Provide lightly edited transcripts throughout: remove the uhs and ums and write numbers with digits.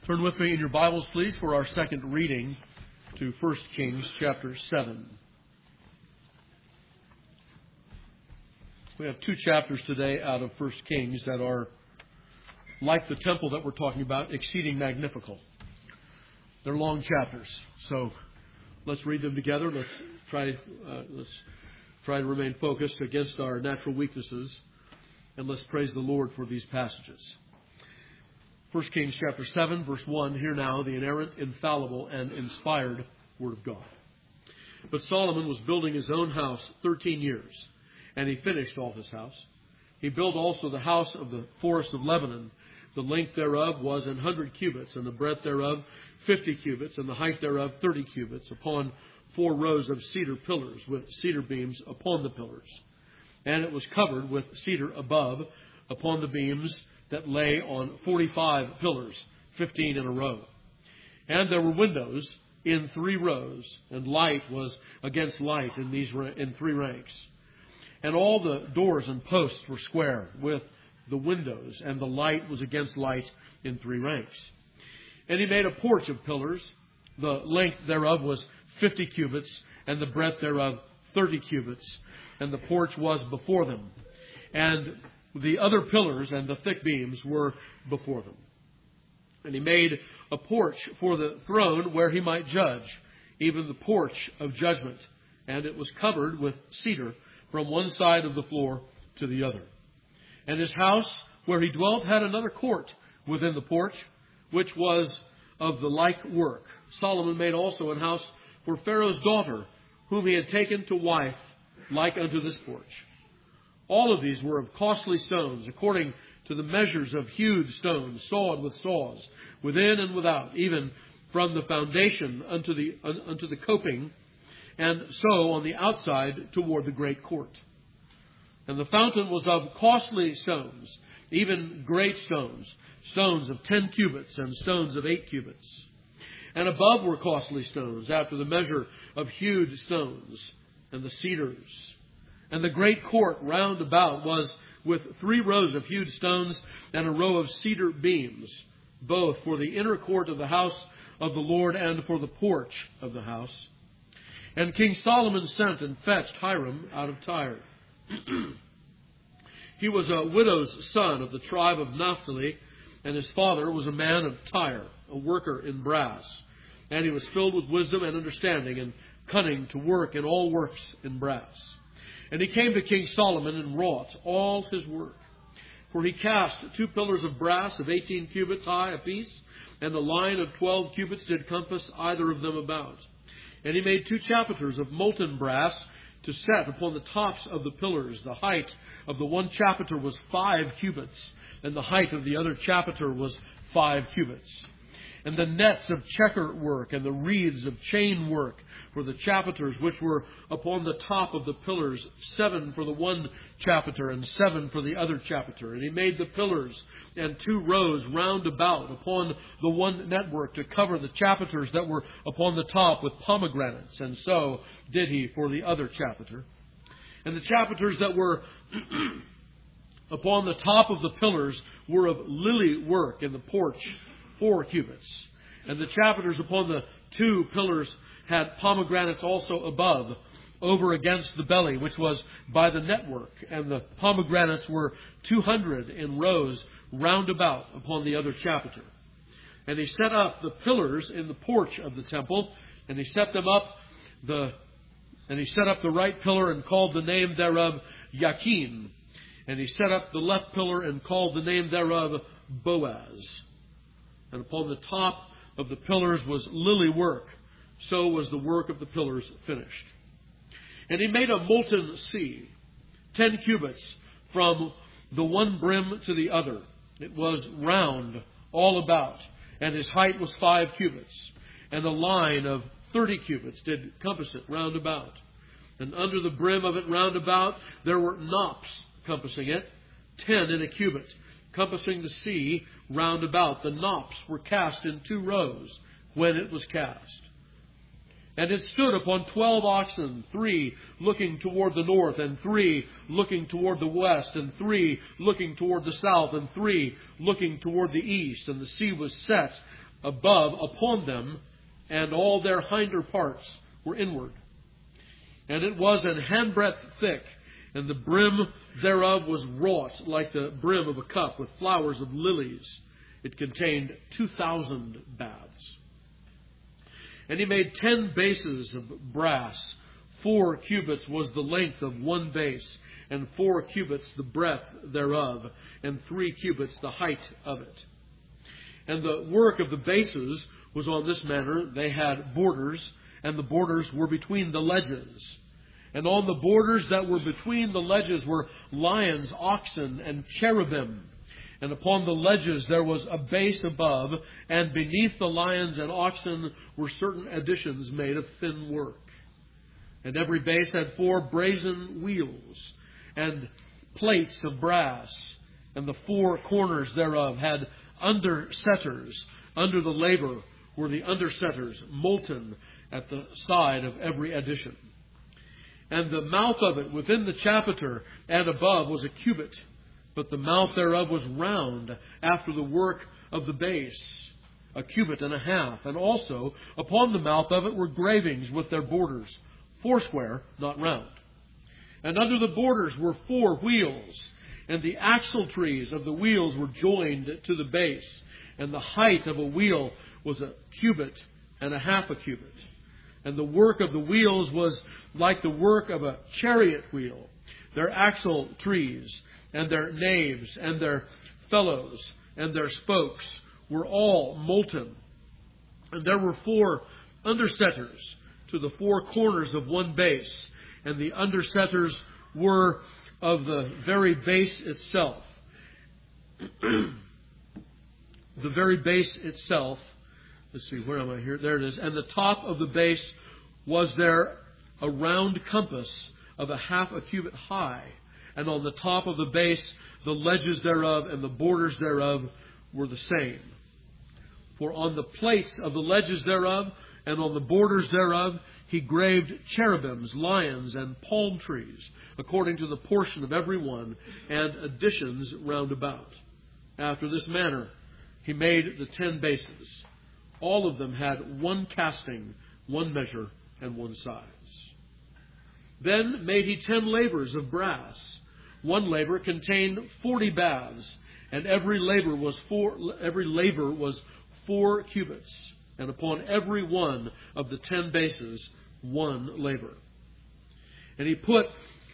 Turn with me in your Bibles, please, for our second reading to 1 Kings chapter 7. We have two chapters today out of 1 Kings that are, like the temple that we're talking about, exceeding magnifical. They're long chapters, so let's read them together. Let's try to remain focused against our natural weaknesses, and let's praise the Lord for these passages. 1 Kings chapter 7, verse 1, hear now the inerrant, infallible, and inspired Word of God. But Solomon was building his own house 13 years, and he finished all his house. He built also the house of the forest of Lebanon. The length thereof was 100 cubits, and the breadth thereof 50 cubits, and the height thereof 30 cubits, upon 4 rows of cedar pillars, with cedar beams upon the pillars. And it was covered with cedar above, upon the beams that lay on 45 pillars, 15 in a row. And there were windows in 3 rows, and light was against light in 3 ranks. And all the doors and posts were square with the windows, and the light was against light in 3 ranks. And he made a porch of pillars. The length thereof was 50 cubits, and the breadth thereof 30 cubits, and the porch was before them. And the other pillars and the thick beams were before them. And he made a porch for the throne where he might judge, even the porch of judgment. And it was covered with cedar from one side of the floor to the other. And his house where he dwelt had another court within the porch, which was of the like work. Solomon made also an house for Pharaoh's daughter, whom he had taken to wife, like unto this porch. All of these were of costly stones, according to the measures of hewed stones, sawed with saws, within and without, even from the foundation unto the coping, and so on the outside toward the great court. And the fountain was of costly stones, even great stones, stones of 10 cubits and stones of 8 cubits. And above were costly stones, after the measure of hewed stones, and the cedars. And the great court round about was with 3 rows of hewed stones and a row of cedar beams, both for the inner court of the house of the Lord and for the porch of the house. And King Solomon sent and fetched Hiram out of Tyre. He was a widow's son of the tribe of Naphtali, and his father was a man of Tyre, a worker in brass. And he was filled with wisdom and understanding and cunning to work in all works in brass. And he came to King Solomon and wrought all his work. For he cast 2 pillars of brass of 18 cubits high apiece, and the line of 12 cubits did compass either of them about. And he made 2 chapiters of molten brass to set upon the tops of the pillars. The height of the one chapiter was 5 cubits, and the height of the other chapiter was 5 cubits. And the nets of checker work and the wreaths of chain work for the chapiters which were upon the top of the pillars, 7 for the one chapiter and 7 for the other chapiter. And he made the pillars and 2 rows round about upon the one network to cover the chapiters that were upon the top with pomegranates. And so did he for the other chapiter. And the chapiters that were upon the top of the pillars were of lily work in the porch, 4 cubits. And the chapiters upon the 2 pillars had pomegranates also above, over against the belly, which was by the network. And the pomegranates were 200 in rows round about upon the other chapiter. And he set up the pillars in the porch of the temple, and he set them up and he set up the right pillar and called the name thereof Yakin. And he set up the left pillar and called the name thereof Boaz. And upon the top of the pillars was lily work. So was the work of the pillars finished. And he made a molten sea, 10 cubits from the one brim to the other. It was round all about, and his height was 5 cubits. And a line of 30 cubits did compass it round about. And under the brim of it round about there were knops compassing it, 10 in a cubit, compassing the sea round about. The knops were cast in 2 rows when it was cast. And it stood upon 12 oxen, 3 looking toward the north, and 3 looking toward the west, and 3 looking toward the south, and 3 looking toward the east. And the sea was set above upon them, and all their hinder parts were inward. And it was an handbreadth thick, and the brim thereof was wrought like the brim of a cup with flowers of lilies. It contained 2,000 baths. And he made 10 bases of brass. 4 cubits was the length of one base, and 4 cubits the breadth thereof, and 3 cubits the height of it. And the work of the bases was on this manner. They had borders, and the borders were between the ledges. And on the borders that were between the ledges were lions, oxen, and cherubim. And upon the ledges there was a base above, and beneath the lions and oxen were certain additions made of thin work. And every base had 4 brazen wheels, and plates of brass, and the 4 corners thereof had undersetters. Under the labor were the undersetters, molten at the side of every addition. And the mouth of it within the chapiter and above was a cubit, but the mouth thereof was round after the work of the base, a cubit and a half. And also upon the mouth of it were gravings with their borders, 4 square, not round. And under the borders were 4 wheels, and the axle trees of the wheels were joined to the base, and the height of a wheel was a cubit and a half a cubit. And the work of the wheels was like the work of a chariot wheel. Their axle trees and their naves and their felloes and their spokes were all molten. And there were 4 undersetters to the 4 corners of one base, and the undersetters were of the very base itself. The very base itself. Let's see, where am I here? There it is. And the top of the base was there a round compass of a half a cubit high. And on the top of the base, the ledges thereof and the borders thereof were the same. For on the plates of the ledges thereof and on the borders thereof, he graved cherubims, lions, and palm trees, according to the portion of every one, and additions round about. After this manner, he made the 10 bases. All of them had 1 casting, 1 measure, and 1 size. Then made he 10 lavers of brass. 1 laver contained 40 baths, and every laver was 4 cubits, and upon every one of the 10 bases 1 laver. And he put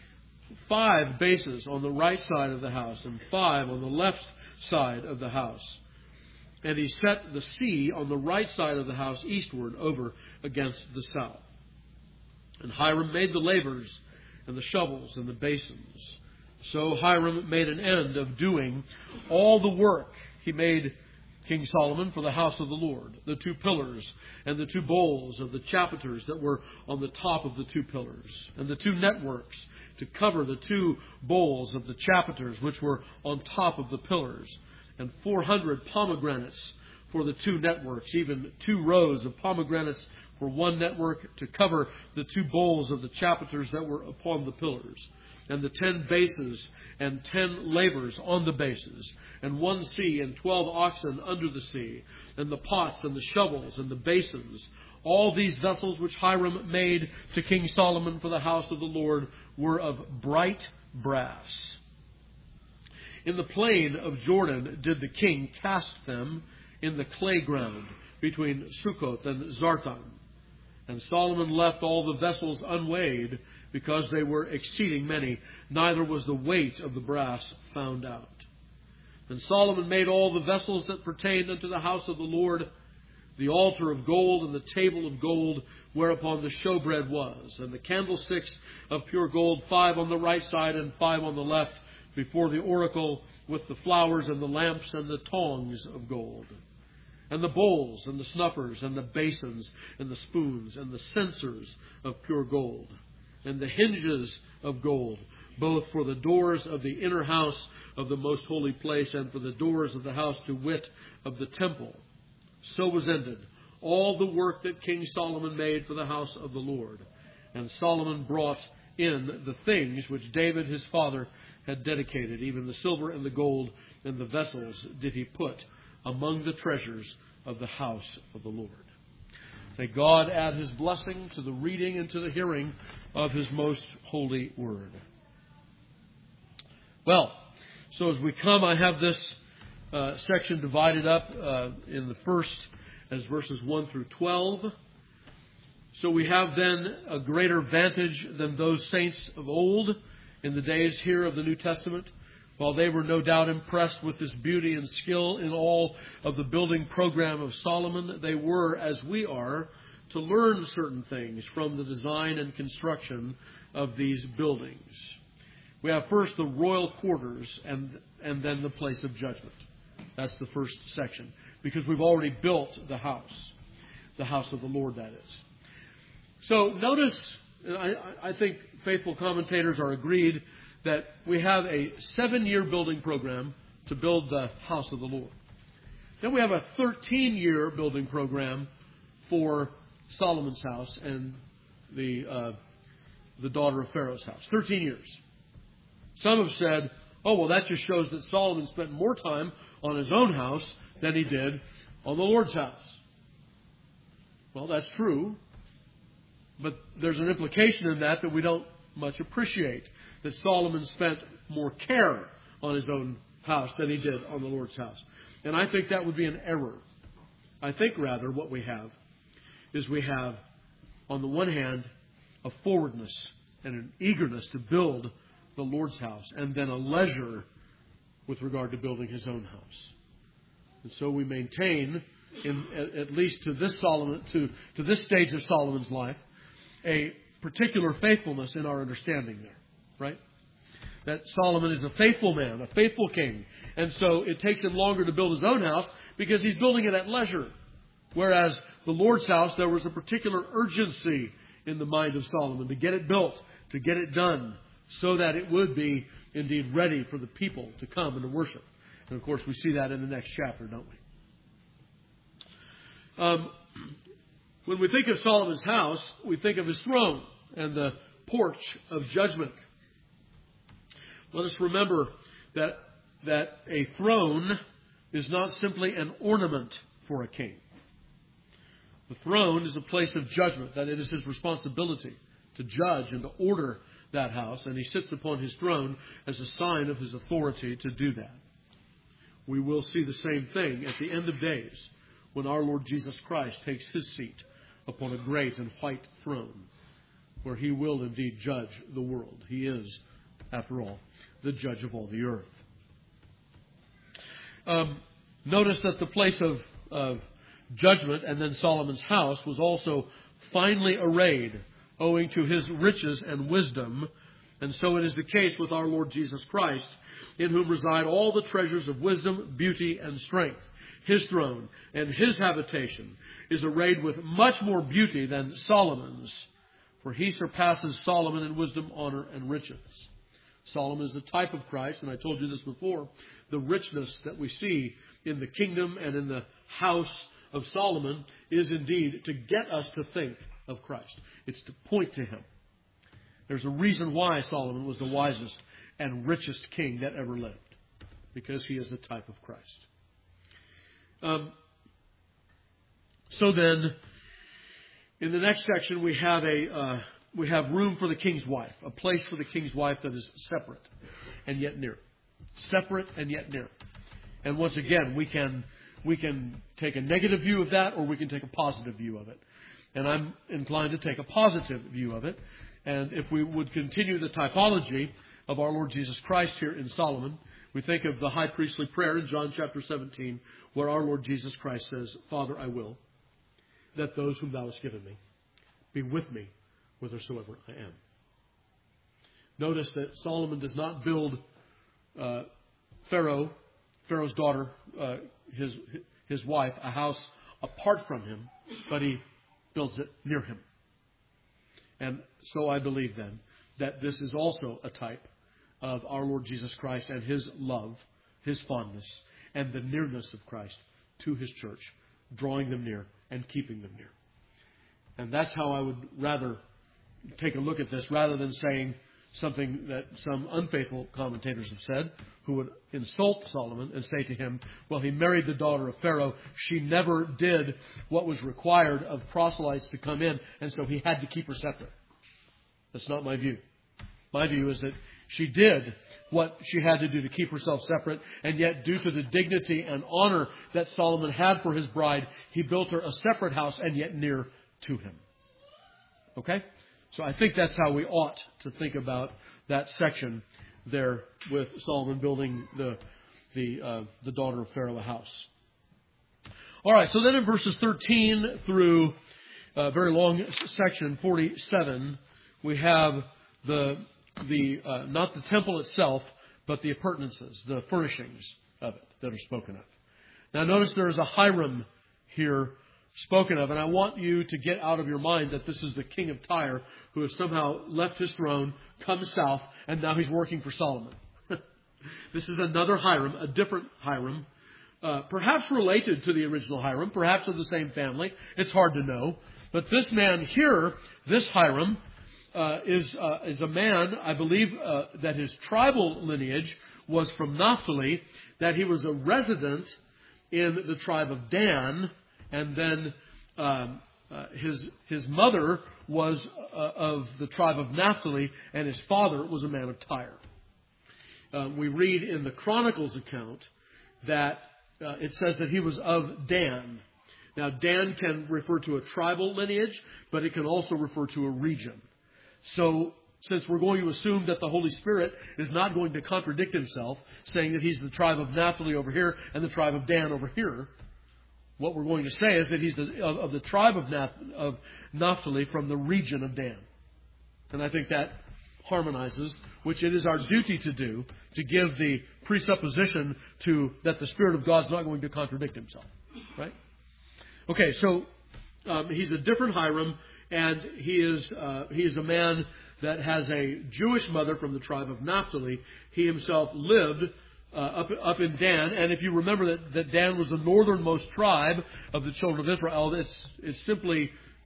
5 bases on the right side of the house, and 5 on the left side of the house. And he set the sea on the right side of the house eastward over against the south. And Hiram made the lavers and the shovels and the basins. So Hiram made an end of doing all the work he made King Solomon for the house of the Lord, the 2 pillars and the 2 bowls of the chapiters that were on the top of the 2 pillars, and the 2 networks to cover the 2 bowls of the chapiters which were on top of the pillars, and 400 pomegranates for the 2 networks, even 2 rows of pomegranates for 1 network to cover the 2 bowls of the chapiters that were upon the pillars, and the 10 bases and 10 lavers on the bases, and 1 sea and 12 oxen under the sea, and the pots and the shovels and the basins. All these vessels which Hiram made to King Solomon for the house of the Lord were of bright brass. In the plain of Jordan did the king cast them in the clay ground between Succoth and Zartan. And Solomon left all the vessels unweighed, because they were exceeding many, neither was the weight of the brass found out. And Solomon made all the vessels that pertained unto the house of the Lord, the altar of gold and the table of gold whereupon the showbread was, and the candlesticks of pure gold, 5 on the right side and 5 on the left, before the oracle, with the flowers and the lamps and the tongs of gold, and the bowls and the snuffers and the basins and the spoons and the censers of pure gold, and the hinges of gold, both for the doors of the inner house of the most holy place and for the doors of the house, to wit, of the temple. So was ended all the work that King Solomon made for the house of the Lord. And Solomon brought in the things which David his father had dedicated, even the silver and the gold and the vessels did he put among the treasures of the house of the Lord. May God add His blessing to the reading and to the hearing of His most holy word. Well, so as we come, I have this section divided up in the first as verses 1 through 12. So we have then a greater vantage than those saints of old in the days here of the New Testament. While they were no doubt impressed with this beauty and skill in all of the building program of Solomon, they were, as we are, to learn certain things from the design and construction of these buildings. We have first the royal quarters and then the place of judgment. That's the first section, because we've already built the house of the Lord, that is. So notice, I think faithful commentators are agreed that we have a 7-year building program to build the house of the Lord. Then we have a 13-year building program for Solomon's house and the daughter of Pharaoh's house. 13 years. Some have said, oh, well, that just shows that Solomon spent more time on his own house than he did on the Lord's house. Well, that's true. But there's an implication in that we don't much appreciate, that Solomon spent more care on his own house than he did on the Lord's house. And I think that would be an error. I think, rather, what we have is we have, on the one hand, a forwardness and an eagerness to build the Lord's house, and then a leisure with regard to building his own house. And so we maintain, at least to this stage of Solomon's life, a particular faithfulness in our understanding there, right? That Solomon is a faithful man, a faithful king. And so it takes him longer to build his own house because he's building it at leisure. Whereas the Lord's house, there was a particular urgency in the mind of Solomon to get it built, to get it done, so that it would be indeed ready for the people to come and to worship. And of course, we see that in the next chapter, don't we? When we think of Solomon's house, we think of his throne and the porch of judgment. Let us remember that a throne is not simply an ornament for a king. The throne is a place of judgment, that it is his responsibility to judge and to order that house, and he sits upon his throne as a sign of his authority to do that. We will see the same thing at the end of days when our Lord Jesus Christ takes his seat upon a great and white throne, where he will indeed judge the world. He is, after all, the judge of all the earth. Notice that the place of judgment and then Solomon's house was also finely arrayed, owing to his riches and wisdom. And so it is the case with our Lord Jesus Christ, in whom reside all the treasures of wisdom, beauty, and strength. His throne and his habitation is arrayed with much more beauty than Solomon's, for he surpasses Solomon in wisdom, honor, and riches. Solomon is the type of Christ, and I told you this before. The richness that we see in the kingdom and in the house of Solomon is indeed to get us to think of Christ. It's to point to him. There's a reason why Solomon was the wisest and richest king that ever lived, because he is a type of Christ. So then, in the next section, we have room for the king's wife, a place for the king's wife that is separate and yet near. Separate and yet near. And once again, we can take a negative view of that, or we can take a positive view of it. And I'm inclined to take a positive view of it. And if we would continue the typology of our Lord Jesus Christ here in Solomon, we think of the high priestly prayer in John chapter 17, where our Lord Jesus Christ says, Father, I will that those whom thou hast given me be with me whithersoever I am. Notice that Solomon does not build Pharaoh's daughter, his wife, a house apart from him, but he builds it near him. And so I believe then that this is also a type of our Lord Jesus Christ and his love, his fondness, and the nearness of Christ to his church, drawing them near and keeping them near. And that's how I would rather take a look at this, rather than saying something that some unfaithful commentators have said, who would insult Solomon and say to him, well, he married the daughter of Pharaoh. She never did what was required of proselytes to come in, and so he had to keep her separate. That's not my view. My view is that she did what she had to do to keep herself separate, and yet due to the dignity and honor that Solomon had for his bride, he built her a separate house and yet near to him. Okay? So I think that's how we ought to think about that section there with Solomon building the daughter of Pharaoh a house. All right, so then in verses 13 through a very long section, 47, we have not the temple itself, but the appurtenances, the furnishings of it that are spoken of. Now notice there is a Hiram here spoken of, and I want you to get out of your mind that this is the king of Tyre who has somehow left his throne, come south, and now he's working for Solomon. This is another Hiram, a different Hiram, perhaps related to the original Hiram, perhaps of the same family. It's hard to know. But this man here, this Hiram, is a man, I believe, that his tribal lineage was from Naphtali, that he was a resident in the tribe of Dan, and then his mother was of the tribe of Naphtali, and his father was a man of Tyre. We read in the Chronicles account that it says that he was of Dan. Now, Dan can refer to a tribal lineage, but it can also refer to a region. So, since we're going to assume that the Holy Spirit is not going to contradict himself, saying that he's the tribe of Naphtali over here and the tribe of Dan over here, what we're going to say is that he's of the tribe of Naphtali from the region of Dan. And I think that harmonizes, which it is our duty to do, to give the presupposition that the Spirit of God's not going to contradict himself. Right? Okay, so he's a different Hiram, and he is a man that has a Jewish mother from the tribe of Naphtali. He himself lived up in Dan, and if you remember that Dan was the northernmost tribe of the children of Israel, it's simply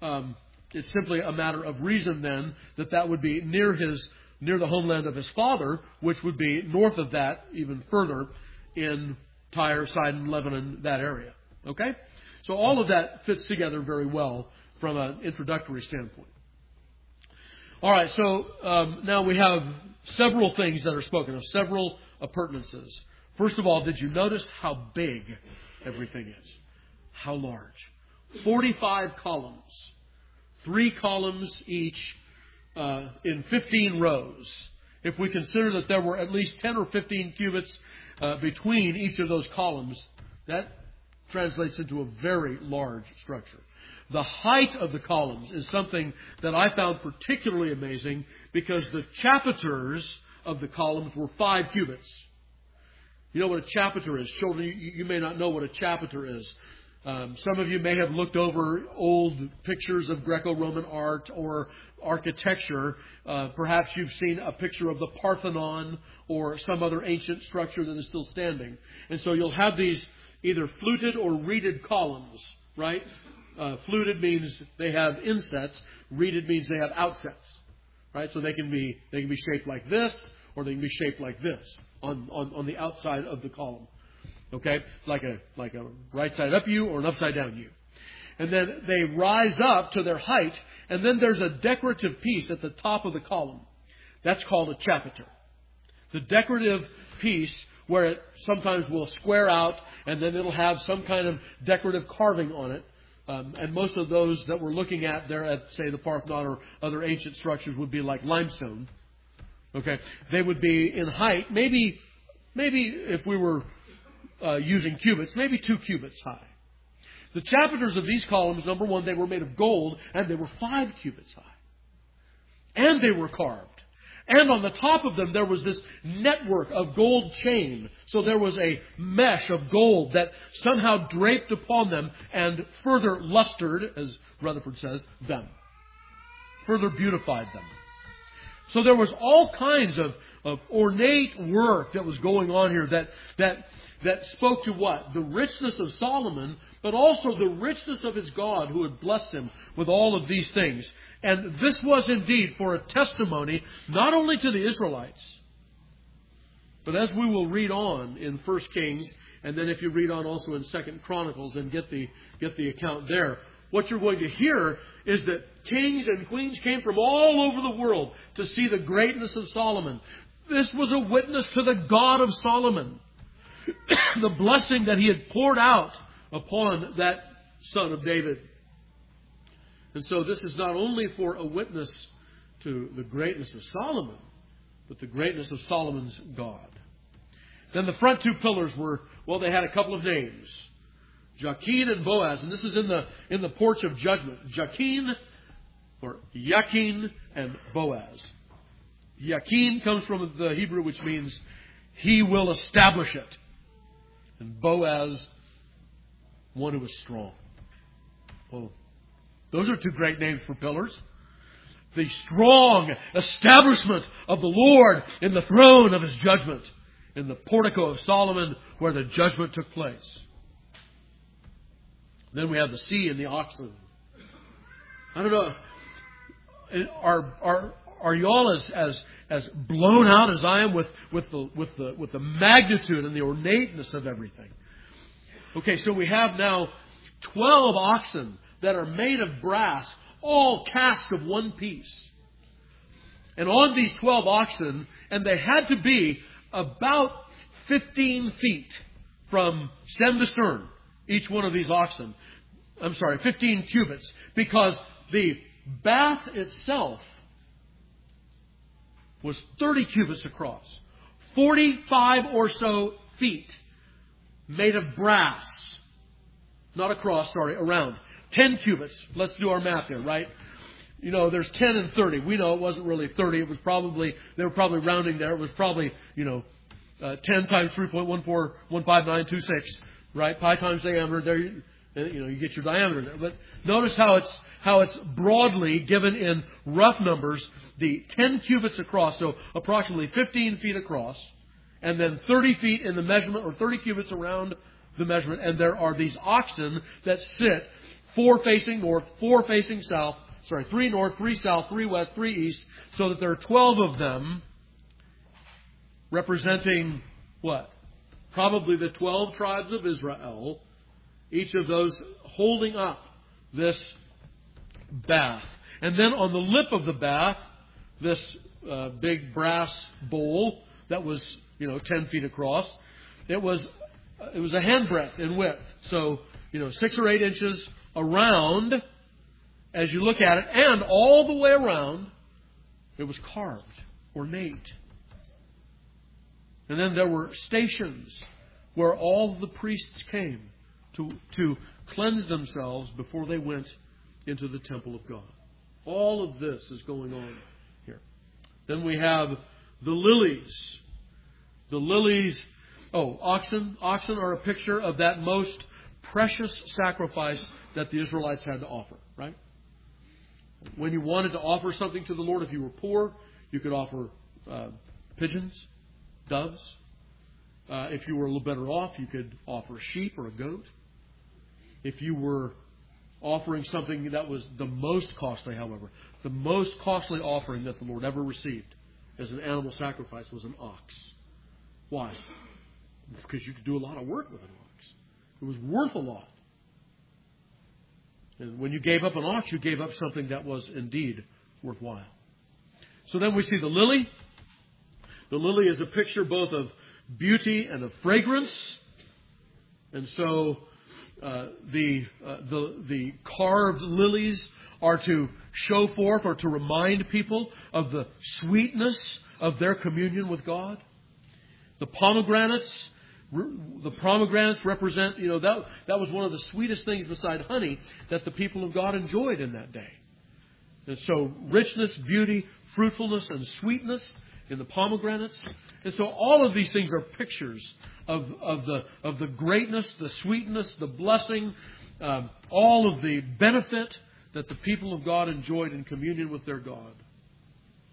a matter of reason then that would be near the homeland of his father, which would be north of that, even further in Tyre, Sidon, Lebanon, that area. Okay, so all of that fits together very well from an introductory standpoint. All right, so now we have several things that are spoken of, several appurtenances. First of all, did you notice how big everything is? How large? 45 columns. 3 columns each in 15 rows. If we consider that there were at least 10 or 15 cubits between each of those columns, that translates into a very large structure. The height of the columns is something that I found particularly amazing because the chapiters of the columns were 5 cubits. You know what a chapiter is. Children, you may not know what a chapiter is. Some of you may have looked over old pictures of Greco-Roman art or architecture. Perhaps you've seen a picture of the Parthenon or some other ancient structure that is still standing. And so you'll have these either fluted or reeded columns, right? Fluted means they have insets. Reeded means they have outsets, right? So they can be shaped like this, or they can be shaped like this on the outside of the column. Okay, like a right side up U or an upside down U. And then they rise up to their height, and then there's a decorative piece at the top of the column. That's called a chapiter. The decorative piece where it sometimes will square out, and then it'll have some kind of decorative carving on it. And most of those that we're looking at there at, say, the Parthenon or other ancient structures would be like limestone. Okay, they would be in height, maybe if we were using cubits, maybe 2 cubits high. The chapiters of these columns, number one, they were made of gold, and they were 5 cubits high. And they were carved. And on the top of them, there was this network of gold chain. So there was a mesh of gold that somehow draped upon them and further lustered, as Rutherford says, them. Further beautified them. So there was all kinds of ornate work that was going on here that that spoke to what? The richness of Solomon, but also the richness of his God who had blessed him with all of these things. And this was indeed for a testimony not only to the Israelites, but as we will read on in 1 Kings, and then if you read on also in 2 Chronicles and get the account there, what you're going to hear is that kings and queens came from all over the world to see the greatness of Solomon. This was a witness to the God of Solomon. The blessing that he had poured out upon that son of David. And so this is not only for a witness to the greatness of Solomon, but the greatness of Solomon's God. Then the front two pillars were, well, they had a couple of names. Jachin and Boaz. And this is in the porch of judgment. Jachin, or Yakin, and Boaz. Yakin comes from the Hebrew, which means he will establish it. And Boaz, one who is strong. Well, those are two great names for pillars. The strong establishment of the Lord in the throne of his judgment, in the portico of Solomon where the judgment took place. Then we have the sea and the oxen. I don't know. Are you all as blown out as I am with the magnitude and the ornateness of everything? Okay, so we have now 12 oxen that are made of brass, all cast of one piece. And on these 12 oxen, and they had to be about 15 feet from stem to stern, each one of these oxen. 15 cubits, because the bath itself was 30 cubits across, 45 or so feet made of brass, not across, around. 10 cubits. Let's do our math here, right? You know, there's 10 and 30. We know it wasn't really 30. It was probably, they were probably rounding there. It was probably, 10 times 3.1415926, right? Pi times diameter. There, you get your diameter there. But notice how it's broadly given in rough numbers, the 10 cubits across, so approximately 15 feet across, and then 30 feet in the measurement, or 30 cubits around the measurement. And there are these oxen that sit 4 facing north, 4 facing south, 3 north, 3 south, 3 west, 3 east, so that there are 12 of them representing what? Probably the 12 tribes of Israel, each of those holding up this bath. And then on the lip of the bath, this big brass bowl that was, 10 feet across. It was a handbreadth in width. So, 6 or 8 inches around as you look at it, and all the way around it was carved, ornate. And then there were stations where all the priests came to cleanse themselves before they went into the temple of God. All of this is going on here. Then we have the lilies. The lilies, oxen. Oxen are a picture of that most precious sacrifice that the Israelites had to offer, right? When you wanted to offer something to the Lord, if you were poor, you could offer pigeons, doves. If you were a little better off, you could offer a sheep or a goat. If you were offering something that was the most costly, however, the most costly offering that the Lord ever received as an animal sacrifice was an ox. Why? Because you could do a lot of work with an ox. It was worth a lot. And when you gave up an ox, you gave up something that was indeed worthwhile. So then we see the lily. The lily is a picture both of beauty and of fragrance. And so the carved lilies are to show forth or to remind people of the sweetness of their communion with God. The pomegranates represent, that was one of the sweetest things beside honey that the people of God enjoyed in that day. And so richness, beauty, fruitfulness, and sweetness in the pomegranates. And so all of these things are pictures of the greatness, the sweetness, the blessing, all of the benefit that the people of God enjoyed in communion with their God.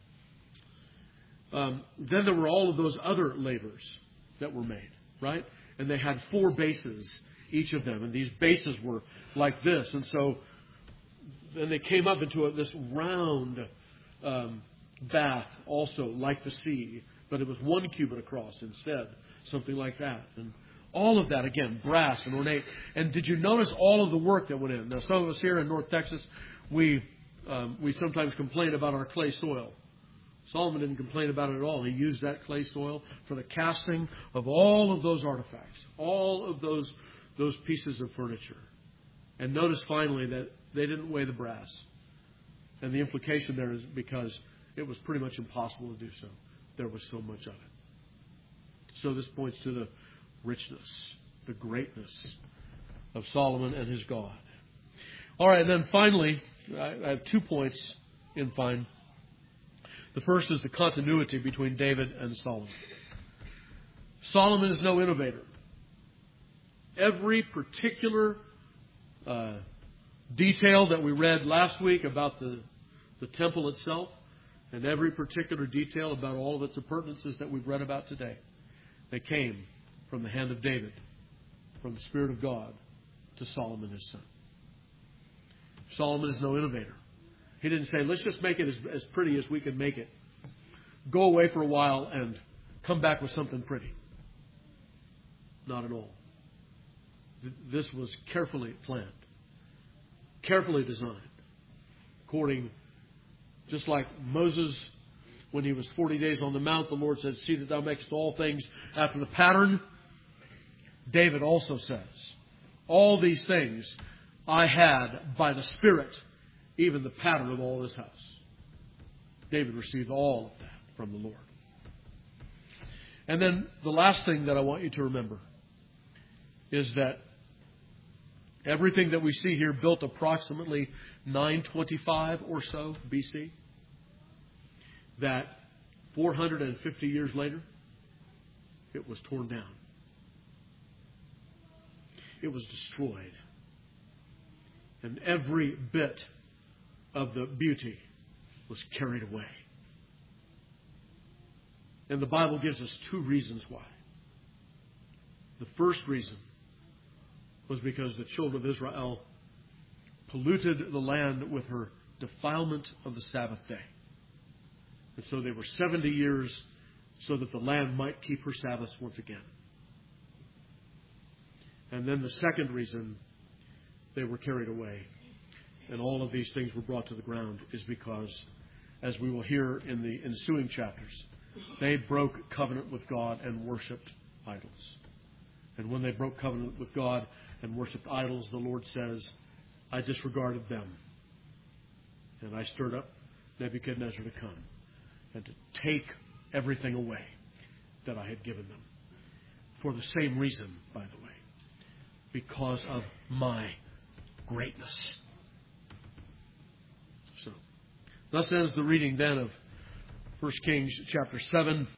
Then there were all of those other lavers that were made, right? and they had 4 bases, each of them. And these bases were like this. And so then they came up into this round bath, also like the sea, but it was 1 cubit across instead, something like that. And all of that, again, brass and ornate. And did you notice all of the work that went in? Now, some of us here in North Texas, we sometimes complain about our clay soil. Solomon didn't complain about it at all. He used that clay soil for the casting of all of those artifacts, all of those pieces of furniture. And notice finally that they didn't weigh the brass. And the implication there is because it was pretty much impossible to do so. There was so much of it. So this points to the richness, the greatness of Solomon and his God. All right, and then finally, I have 2 points in fine. The first is the continuity between David and Solomon. Solomon is no innovator. Every particular detail that we read last week about the temple itself, and every particular detail about all of its appurtenances that we've read about today, they came from the hand of David, from the Spirit of God, to Solomon his son. Solomon is no innovator. He didn't say, let's just make it as pretty as we can make it. Go away for a while and come back with something pretty. Not at all. This was carefully planned, carefully designed, according, just like Moses, when he was 40 days on the mount, the Lord said, see that thou makest all things after the pattern. David also says, all these things I had by the Spirit, even the pattern of all this house. David received all of that from the Lord. And then the last thing that I want you to remember is that everything that we see here built approximately 925 or so BC, that 450 years later, it was torn down. It was destroyed. And every bit of the beauty was carried away. And the Bible gives us 2 reasons why. The first reason was because the children of Israel polluted the land with her defilement of the Sabbath day. And so they were 70 years so that the land might keep her Sabbaths once again. And then the second reason they were carried away and all of these things were brought to the ground is because, as we will hear in the ensuing chapters, they broke covenant with God and worshipped idols. And when they broke covenant with God and worshipped idols, the Lord says, I disregarded them. And I stirred up Nebuchadnezzar to come and to take everything away that I had given them. For the same reason, by the way. Because of my greatness. So, thus ends the reading then of 1 Kings chapter 7.